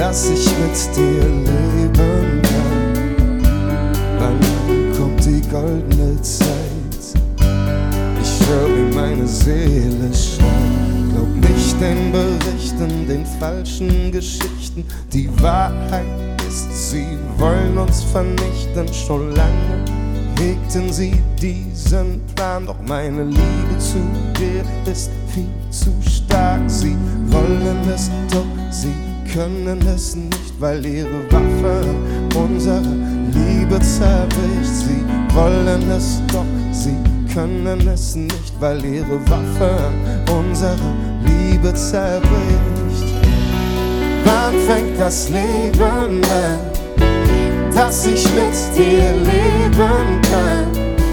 dass ich mit dir leben kann. Wann kommt die goldene Zeit? Ich höre, wie meine Seele schreit. Glaub nicht den Berichten, den falschen Geschichten. Die Wahrheit ist, sie wollen uns vernichten. Schon lange hegten sie diesen Plan, doch meine Liebe zu dir ist viel zu stark. Sie wollen es, doch sie können es nicht, weil ihre Waffe unsere Liebe zerbricht. Sie wollen es, doch sie können es nicht, weil ihre Waffe unsere Liebe zerbricht. Wann fängt das Leben an, dass ich mit dir leben kann?